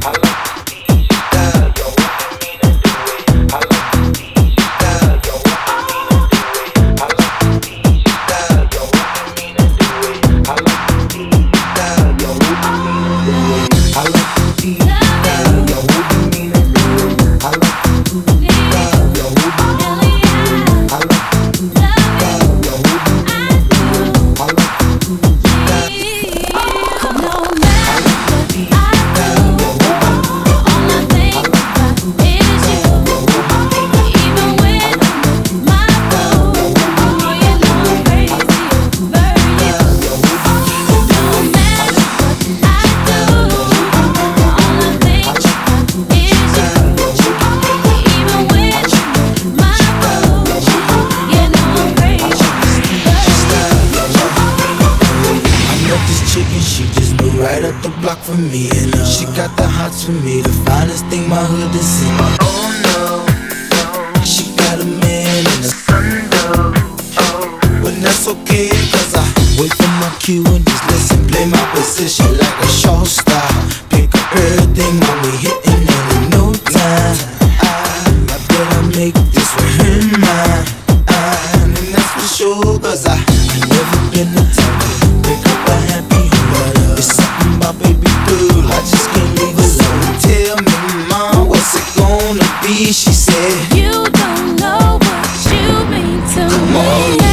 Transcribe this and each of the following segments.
For me, and she got the hots for me, the finest thing my hood has seen. Oh no, she got a man and a condo. But that's okay, cause I wait for my cue and just listen, play my position like a show star. Pick up everything, mommy hitting it in no time. I bet I make this with her mine. And that's for sure, cause I never been the type to break up a happy home. But it's something about baby girl, I just can't leave alone. Tell me, mom, what's it gonna be? She said, you don't know what you mean to come me. on.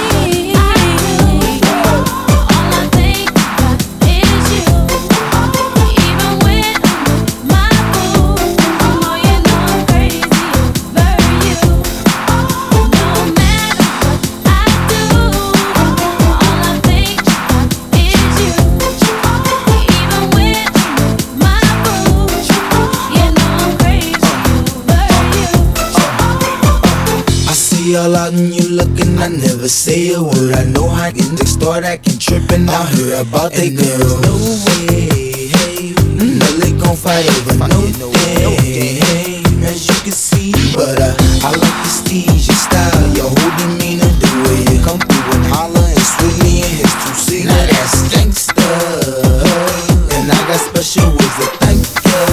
All out and you looking, I never say a word. I know how they start acting trippin'. I heard about they girls. No way, hey, no they gon' fight over no day, hey, as you can see. But I like the steez, your style, your holding me to the way you come through and holler and swoop me in his two-seater. Now that's gangsta, and I got special ways to thank ya.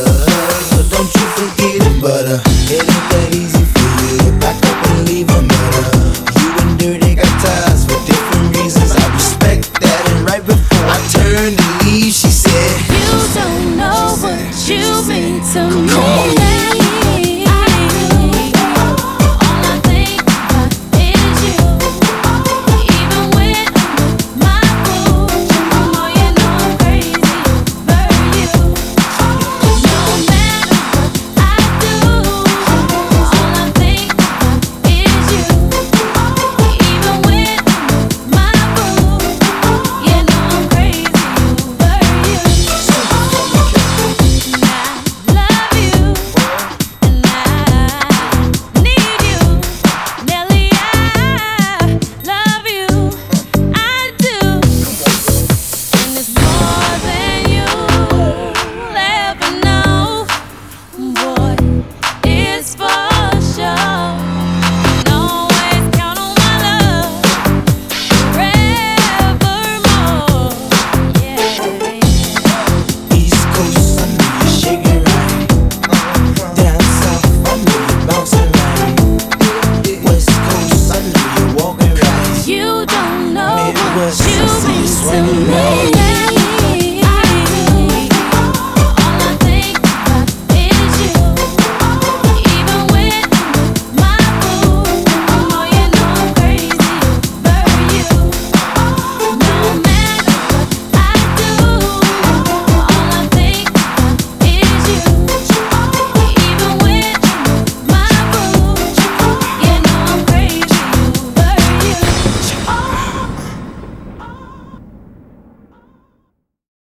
Don't you forget it, but it ain't that easy for you to back up and leave a matter. You and Dirty got ties for different reasons. I respect that, and right before I turned to leave, she said, you don't know what you mean to me. Come on. East Coast,